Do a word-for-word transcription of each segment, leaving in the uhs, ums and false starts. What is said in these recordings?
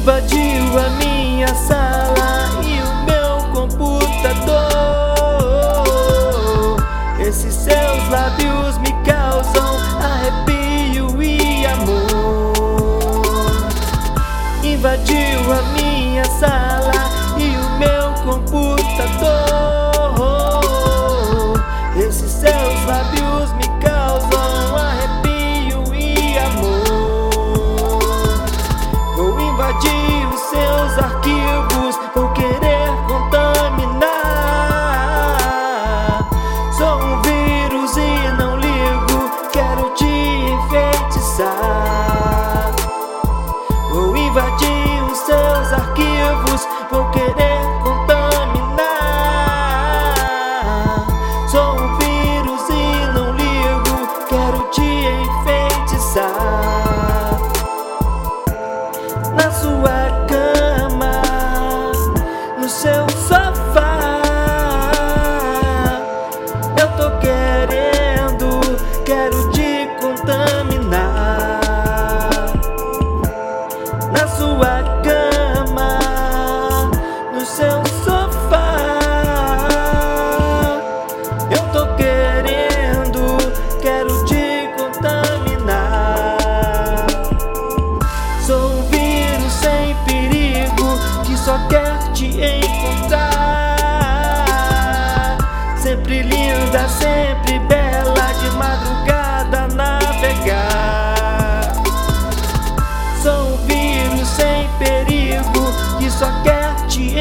invadiu a minha sala e o meu computador. Esses seus lábios me causam arrepio e amor. Invadiu a minha sala e o meu computador. Esses seus lábios me causam arrepio e amor. Vou invadir os seus arquivos, vou querer contaminar. Sou um vírus e não ligo, quero te enfeitiçar. Vou invadir os seus arquivos, vou querer contaminar. Sou um vírus e não ligo, quero te enfeitiçar. Na sua cama, no seu sofá, eu tô querendo, quero te contaminar. Na sua cama, no seu sofá, eu tô querendo, quero te contaminar. Sou um vírus sem perigo que só quer te encontrar. Sempre linda, sempre bela, de madrugada navegar. Sou um vírus sem perigo que só quer te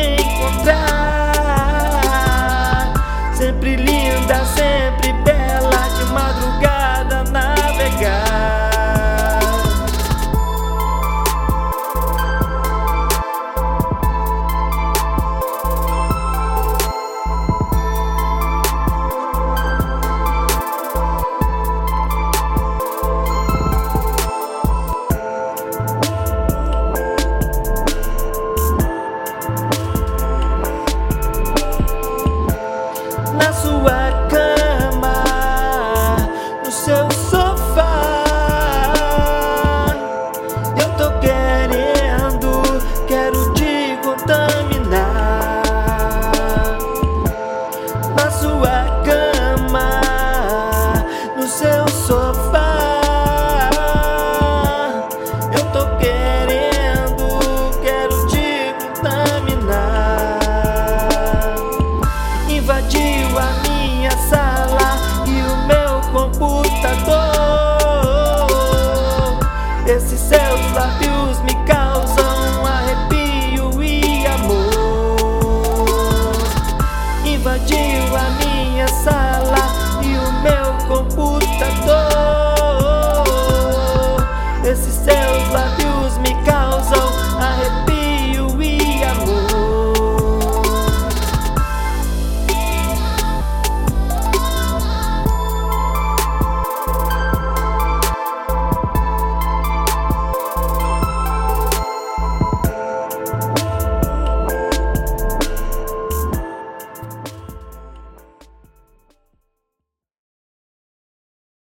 encontrar. Sempre linda, sempre bela, de madrugada navegar. Na sua cama, no seu sofá, eu tô querendo, quero te contaminar. Na sua cama, no seu sofá, eu tô querendo, quero te contaminar. Invadiu a minha sala e o meu computador. Esses seus lábios me causam arrepio e amor. Invadiu a minha sala e o meu computador. Esses seus lábios me causam